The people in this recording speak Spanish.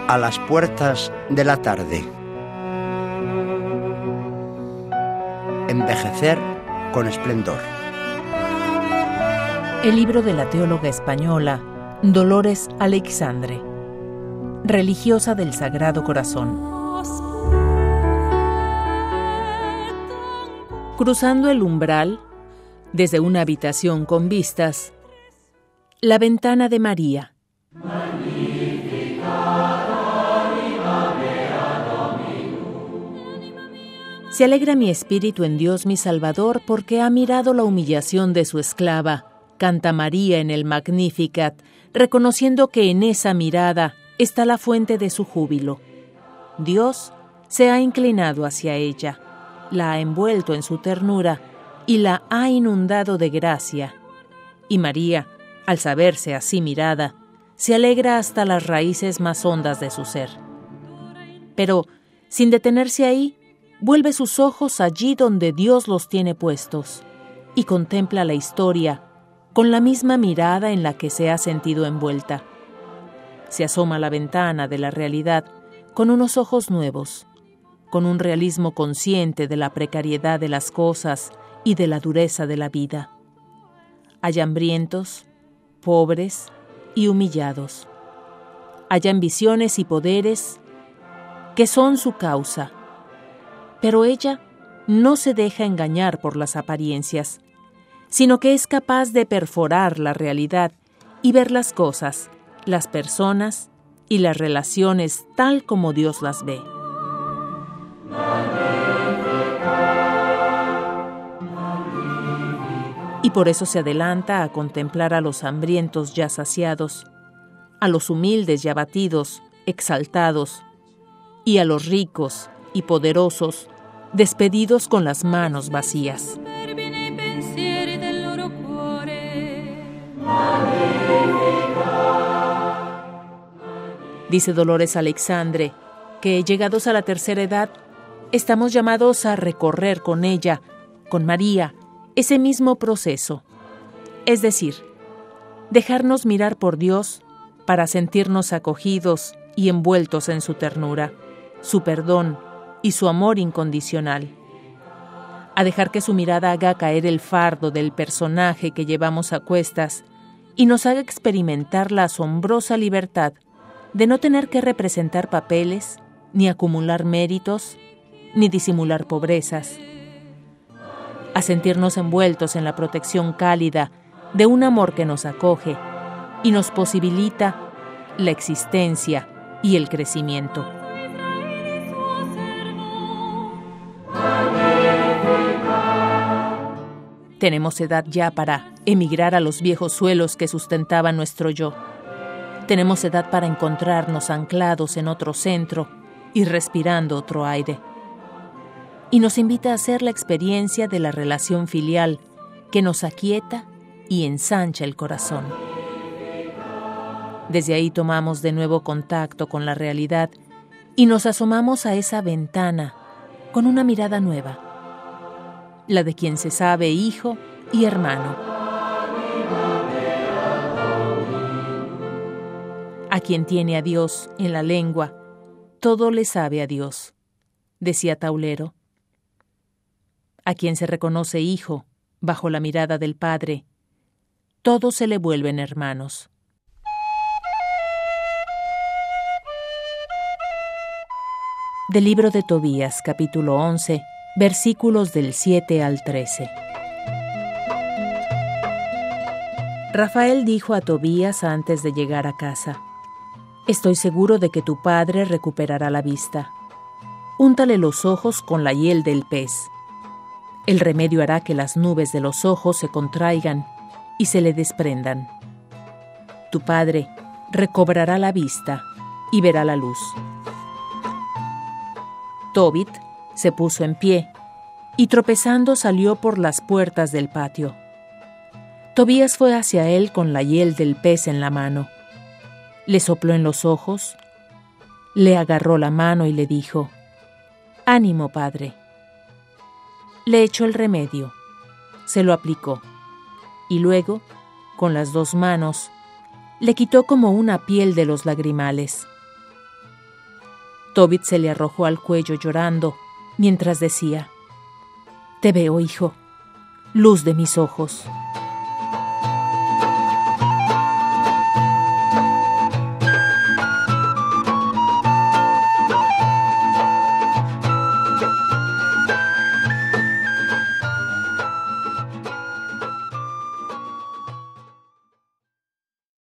A las puertas de la tarde. Envejecer con esplendor. El libro de la teóloga española Dolores Aleixandre, religiosa del Sagrado Corazón. Cruzando el umbral, desde una habitación con vistas, la ventana de María. Se alegra mi espíritu en Dios mi Salvador, porque ha mirado la humillación de su esclava, canta María en el Magnificat, reconociendo que en esa mirada está la fuente de su júbilo. Dios se ha inclinado hacia ella, la ha envuelto en su ternura y la ha inundado de gracia. Y María, al saberse así mirada, se alegra hasta las raíces más hondas de su ser. Pero, sin detenerse ahí, vuelve sus ojos allí donde Dios los tiene puestos y contempla la historia con la misma mirada en la que se ha sentido envuelta. Se asoma a la ventana de la realidad con unos ojos nuevos, con un realismo consciente de la precariedad de las cosas y de la dureza de la vida. Hay hambrientos, pobres y humillados. Hay ambiciones y poderes que son su causa. Pero ella no se deja engañar por las apariencias, sino que es capaz de perforar la realidad y ver las cosas, las personas y las relaciones tal como Dios las ve. Y por eso se adelanta a contemplar a los hambrientos ya saciados, a los humildes y abatidos, exaltados, y a los ricos y poderosos, despedidos con las manos vacías. Dice Dolores Aleixandre que, llegados a la tercera edad, estamos llamados a recorrer con ella, con María, ese mismo proceso. Es decir, dejarnos mirar por Dios para sentirnos acogidos y envueltos en su ternura, su perdón y su amor incondicional. A dejar que su mirada haga caer el fardo del personaje que llevamos a cuestas y nos haga experimentar la asombrosa libertad de no tener que representar papeles, ni acumular méritos, ni disimular pobrezas. A sentirnos envueltos en la protección cálida de un amor que nos acoge y nos posibilita la existencia y el crecimiento. Tenemos edad ya para emigrar a los viejos suelos que sustentaban nuestro yo. Tenemos edad para encontrarnos anclados en otro centro y respirando otro aire. Y nos invita a hacer la experiencia de la relación filial que nos aquieta y ensancha el corazón. Desde ahí tomamos de nuevo contacto con la realidad y nos asomamos a esa ventana con una mirada nueva, la de quien se sabe hijo y hermano. A quien tiene a Dios en la lengua, todo le sabe a Dios, decía Taulero. A quien se reconoce hijo, bajo la mirada del Padre, todos se le vuelven hermanos. Del libro de Tobías, capítulo 11, versículos del 7 al 13. Rafael dijo a Tobías antes de llegar a casa: «Estoy seguro de que tu padre recuperará la vista. Úntale los ojos con la hiel del pez. El remedio hará que las nubes de los ojos se contraigan y se le desprendan. Tu padre recobrará la vista y verá la luz». Tobit se puso en pie y, tropezando, salió por las puertas del patio. Tobías fue hacia él con la hiel del pez en la mano. Le sopló en los ojos, le agarró la mano y le dijo: «Ánimo, padre». Le echó el remedio, se lo aplicó, y luego, con las dos manos, le quitó como una piel de los lagrimales. Tobit se le arrojó al cuello llorando, mientras decía: «Te veo, hijo, luz de mis ojos».